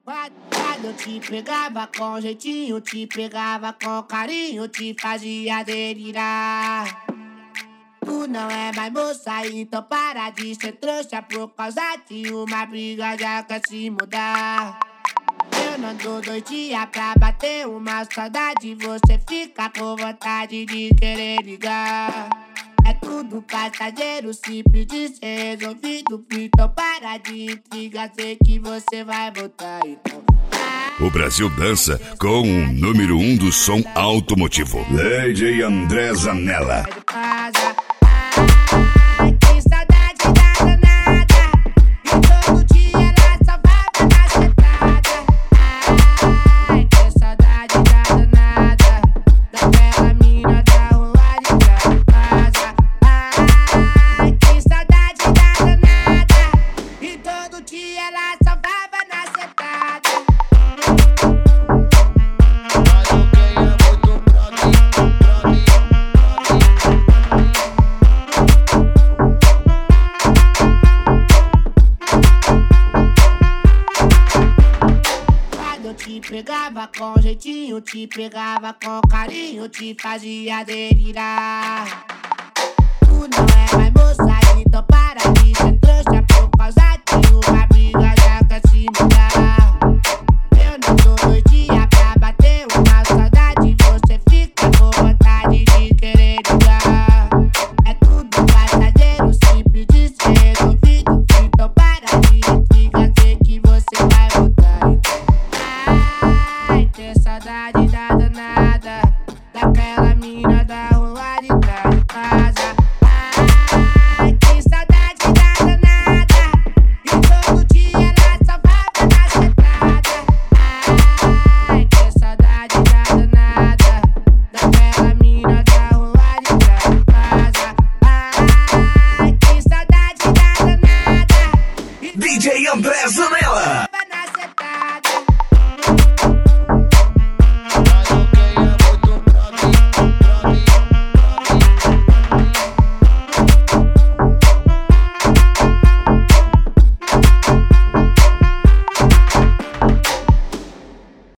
Quando eu te pegava com jeitinho, te pegava com carinho, te fazia delirar. Tu não é mais moça, então para de ser trouxa. Por causa de uma briga já quer se mudar. Eu não dou 2 dias pra bater uma saudade. Você fica com vontade de querer ligar. É tudo passageiro, simples de ser resolvido. Então para de intriga, sei que você vai voltar. Então o Brasil dança com o número 1 do som automotivo, DJ André Zanella. Que saudade da danada, e todo dia ela só vai na sentada. Ai, que saudade da danada, daquela mina da rua de casa. Ai, que saudade da danada, e todo dia ela só vai na sentada. Te pegava com jeitinho, te pegava com carinho, te fazia delirar. Tu não é mais moça, então para de ser trouxa. Por causa de uma briga já quer se mudar. Eu não dou 2 dias pra bater uma saudade. Você fica com vontade de querer ligar. É tudo passageiro, simples de ser resolvido. Então para de intriga, sei que você vai voltar. Ter saudade da danada, daquela mina da rua de trás de casa. Ai, que saudade da danada, e todo dia ela só vai na sentada. Ai, que saudade da danada, daquela mina da rua de trás de casa. Ai, que saudade da danada. DJ André Zanella.